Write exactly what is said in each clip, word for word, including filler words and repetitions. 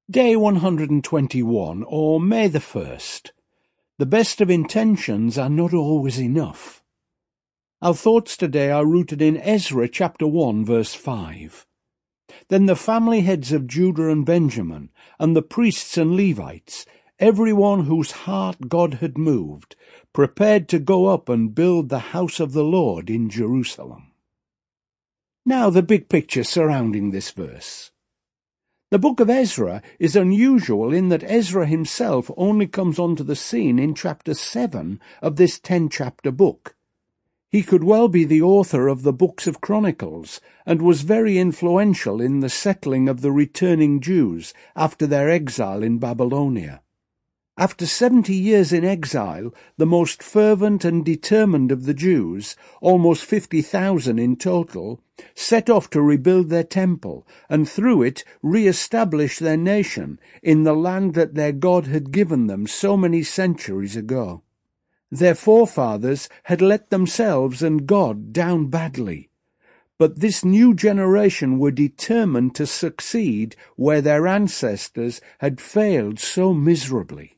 Day one hundred twenty-one, or May the first. The best of intentions are not always enough. Our thoughts today are rooted in Ezra chapter one, verse five. Then the family heads of Judah and Benjamin, and the priests and Levites, everyone whose heart God had moved, prepared to go up and build the house of the Lord in Jerusalem. Now the big picture surrounding this verse. The book of Ezra is unusual in that Ezra himself only comes onto the scene in chapter seven of this ten-chapter book. He could well be the author of the books of Chronicles, and was very influential in the settling of the returning Jews after their exile in Babylonia. After seventy years in exile, the most fervent and determined of the Jews, almost fifty thousand in total, set off to rebuild their temple, and through it re-establish their nation in the land that their God had given them so many centuries ago. Their forefathers had let themselves and God down badly, but this new generation were determined to succeed where their ancestors had failed so miserably.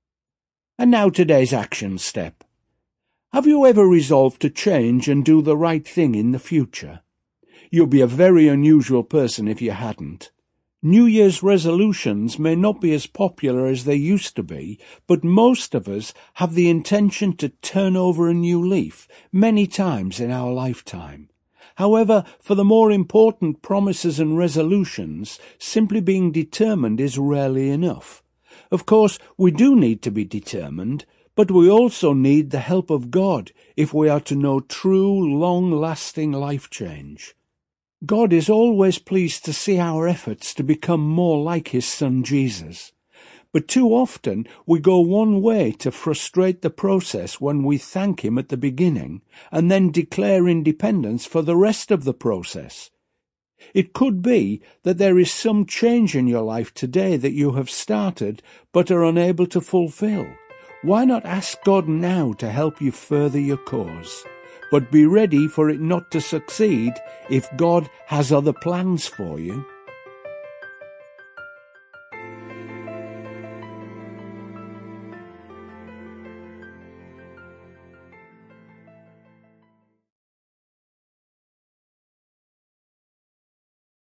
And now today's action step. Have you ever resolved to change and do the right thing in the future? You'll be a very unusual person if you hadn't. New Year's resolutions may not be as popular as they used to be, but most of us have the intention to turn over a new leaf many times in our lifetime. However, for the more important promises and resolutions, simply being determined is rarely enough. Of course, we do need to be determined, but we also need the help of God if we are to know true, long-lasting life change. God is always pleased to see our efforts to become more like his Son Jesus. But too often we go one way to frustrate the process when we thank him at the beginning and then declare independence for the rest of the process. It could be that there is some change in your life today that you have started but are unable to fulfill. Why not ask God now to help you further your cause? But be ready for it not to succeed if God has other plans for you.